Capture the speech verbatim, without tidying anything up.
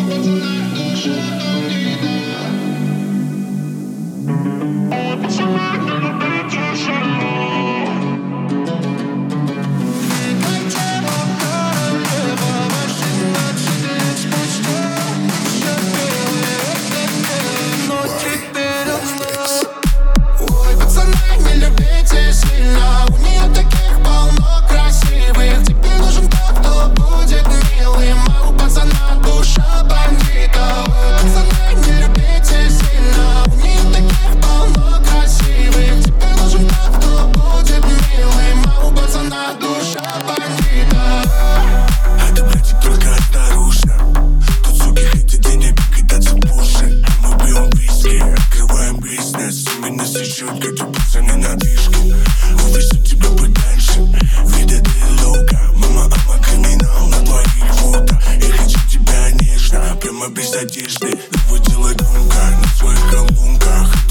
Как пацаны на движке. Увезу тебя подальше. Вида ты лока. Мама, ама криминал на твоих фото. Я хочу тебя нежно, прямо без одежды. Давай делай громко на своих колонках.